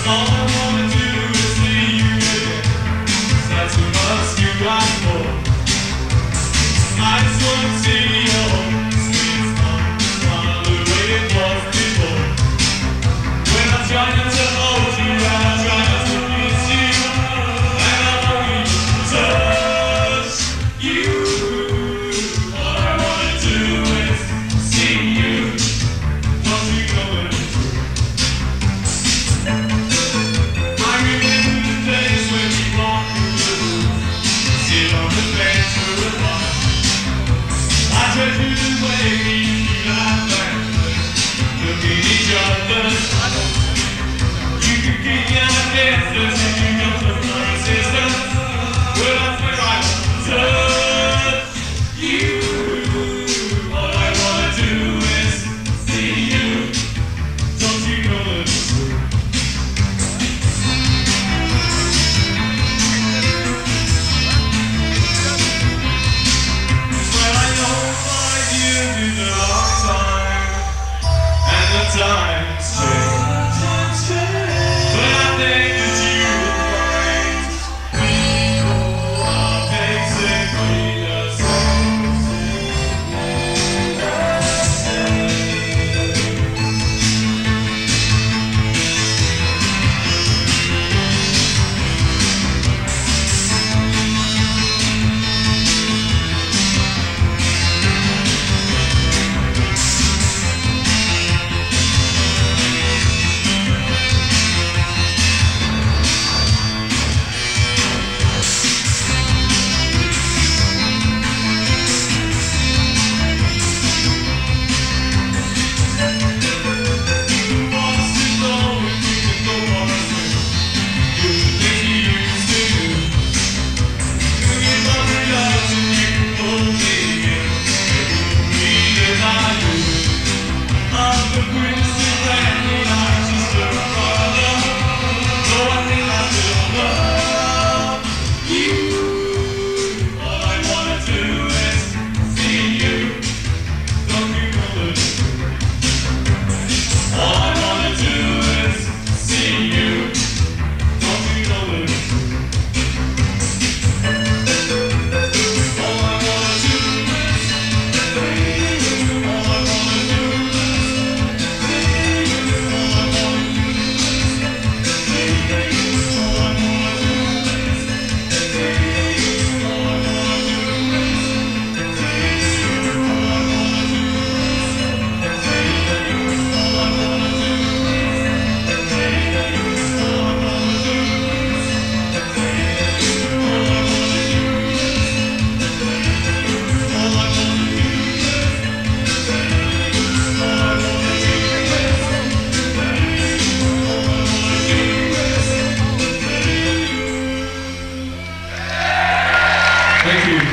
All I wanna do is see you again. That's too much you got for. I just wanna see your sweet smile, smile the way it was before. When I'm trying to hold you and I'm trying to kiss you, and I only touch you. All I wanna do is see you. Don't you know it? I remember the days when we walked through the woods, sit on the bench for a while. I treasure the way you laugh and look at each other. You could keep your distance if you know the resistance. Well, I swear I won't touch you. All I wanna do is see you. Don't you know the truth? Well, I know 5 years is a long time, and the times change. But I think that you will find people are basically the Thank you.